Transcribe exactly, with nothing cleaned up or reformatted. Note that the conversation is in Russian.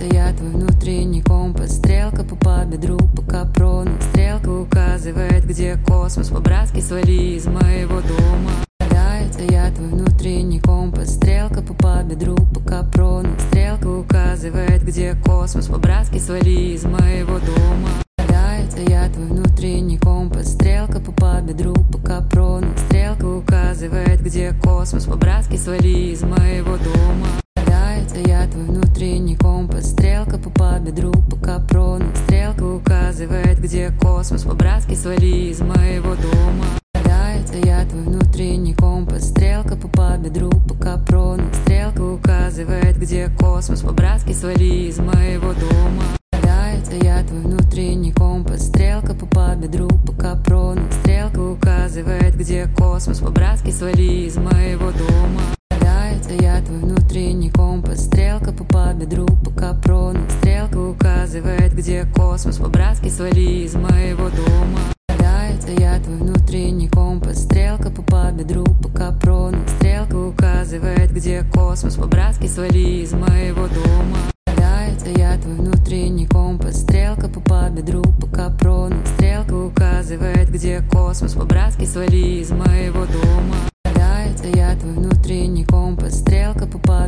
это я твой внутренний компас. Стрелка по бедру, по капрону. Стрелка указывает, где космос. По-братски свали из моего дома. Да, это я твой внутренний компас. Стрелка по бедру, по капрону. Стрелка указывает, где космос. По-братски свали из моего дома. Да, это я твой внутренний компас. Стрелка по бедру, по капрону. Стрелка указывает, где космос. По-братски свали из моего дома. Да, это я твой внутренний компас. Стрелка по бедру, по капрону. Стрелка указывает, где космос. По-братски свали из моего дома. Да, это я твой внутренний компас. Стрелка по бедру, по капрону. Стрелка указывает, где космос. По-братски свали из моего дома. Да, это я твой внутренний компас. Стрелка по бедру, по капрону. Стрелка указывает, где космос. По-братски свали из моего дома. Да, это я твой внутренний компас. Стрелка по бедру, по капрону. Стрелка указывает, где космос. По-братски свали из моего дома. Да, это я твой внутренний компас. Стрелка по бедру, по капрону. Стрелка указывает, где космос. По-братски свали из моего дома. Да, это я твой внутренний компас. Стрелка по бедру, по капрону. Стрелка указывает, где космос. По-братски свали из моего дома. Да, это я твой внутренний компас. Стрелка по